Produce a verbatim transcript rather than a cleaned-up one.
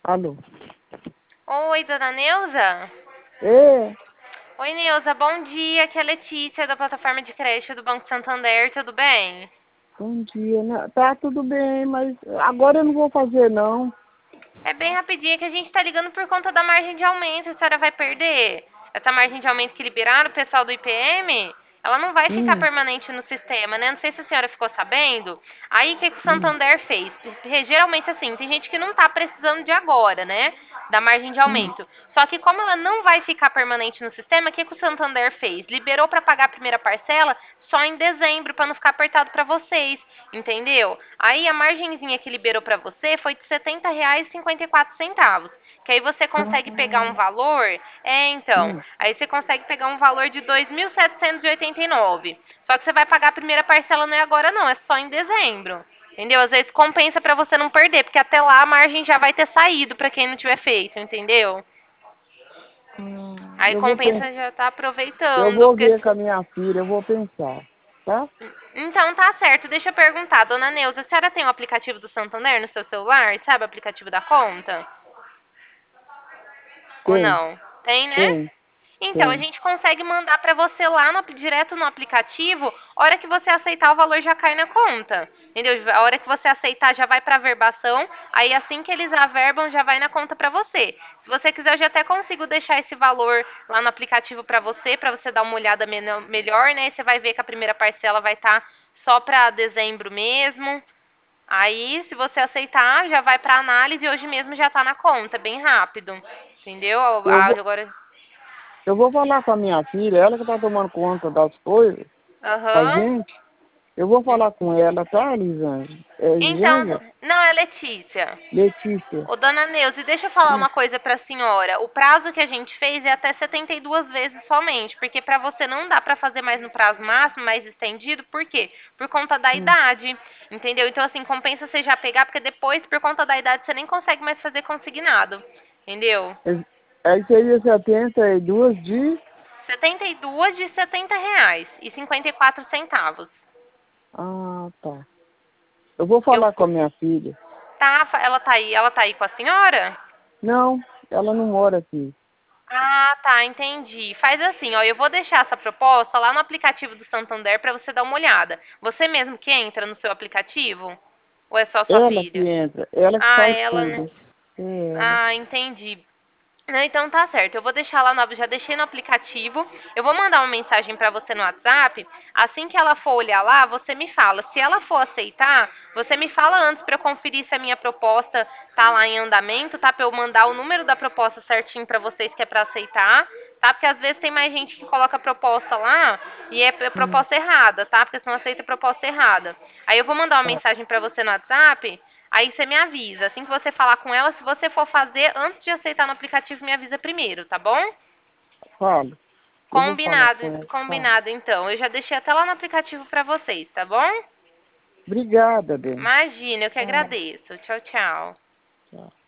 Alô? Oi, dona Neuza? É, Oi, Neuza, bom dia. Aqui é a Letícia, da plataforma de crédito do Banco Santander, tudo bem? bom dia. né? Tá tudo bem, mas agora eu não vou fazer, não. É bem rapidinho que a gente tá ligando por conta da margem de aumento. A senhora vai perder essa margem de aumento que liberaram o pessoal do I P M. Ela não vai ficar Hum, permanente no sistema, né? Não sei se a senhora ficou sabendo. Aí, o que, que o hum, Santander fez? Porque, geralmente, assim, tem gente que não tá precisando de agora, né? Da margem de hum, aumento. Só que como ela não vai ficar permanente no sistema, o que, que o Santander fez? Liberou para pagar a primeira parcela só em dezembro, para não ficar apertado para vocês, entendeu? Aí a margenzinha que liberou para você foi de setenta reais e cinquenta e quatro centavos. Que aí você consegue pegar um ah, valor, é então, hum, aí você consegue pegar um valor de dois mil setecentos e oitenta e nove. Só que você vai pagar a primeira parcela não é agora não, é só em dezembro. Entendeu? Às vezes compensa para você não perder, porque até lá a margem já vai ter saído para quem não tiver feito, entendeu? ah, Aí eu vou pensar, compensa já tá eu aproveitando, vou porque ver com a minha filha, eu vou pensar, tá? então tá certo. Deixa eu perguntar, dona Neuza, a senhora tem o aplicativo do Santander no seu celular? Sabe o aplicativo da conta? Ou Tem, não? Tem, né? tem, Então, a tem. gente consegue mandar pra você lá no- direto no aplicativo. A hora que você aceitar, o valor já cai na conta. Entendeu? A hora que você aceitar, já vai pra verbação. Aí, assim que eles averbam, já vai na conta pra você. Se você quiser, eu já até consigo deixar esse valor lá no aplicativo pra você, pra você dar uma olhada meno- melhor, né? Você vai ver que a primeira parcela vai estar só pra dezembro mesmo. Aí, se você aceitar, já vai pra análise e hoje mesmo já tá na conta, bem rápido. Entendeu? Eu Ah, vou, agora. eu vou falar com a minha filha, ela que tá tomando conta das coisas, a Aham. gente. Eu vou falar com ela, tá, Elisângela? É Então, Elisângela? não, é Letícia. Letícia. Ô, dona Neuza, deixa eu falar Hum, uma coisa pra senhora. O prazo que a gente fez é até setenta e duas vezes somente, porque pra você não dá pra fazer mais no prazo máximo, mais estendido, por quê? Por conta da hum. idade, entendeu? Então, assim, compensa você já pegar, porque depois, por conta da idade, você nem consegue mais fazer consignado, entendeu? Aí seria setenta e duas de... setenta e duas de setenta reais e cinquenta e quatro centavos. Ah, tá. Eu vou Eu, falar com a minha filha. tá, ela tá aí, ela tá aí com a senhora? Não, ela não mora aqui. Ah, tá, entendi. Faz assim, ó, eu vou deixar essa proposta lá no aplicativo do Santander para você dar uma olhada. Você mesmo que entra no seu aplicativo? Ou é só sua Ela que filha? entra, ela que Ah, faz ela, né? tudo. É ela. Ah, entendi. Não, então tá certo. Eu vou deixar lá no, já deixei no aplicativo. Eu vou mandar uma mensagem pra você no WhatsApp. Assim que ela for olhar lá, você me fala. Se ela for aceitar, você me fala antes pra eu conferir se a minha proposta tá lá em andamento, tá? Pra eu mandar o número da proposta certinho pra vocês que é pra aceitar, tá? Porque às vezes tem mais gente que coloca a proposta lá e é Hum, proposta errada, tá? Porque senão aceita a proposta errada. Aí eu vou mandar uma tá. mensagem pra você no WhatsApp. Aí você me avisa. Assim que você falar com ela, se você for fazer, antes de aceitar no aplicativo, me avisa primeiro, tá bom? Fala. Eu vou falar Combinado, com ela. Fala. combinado então. Eu já deixei até lá no aplicativo pra vocês, tá bom? Obrigada, bem. Imagina, eu que Tchau. agradeço. Tchau, tchau. Tchau.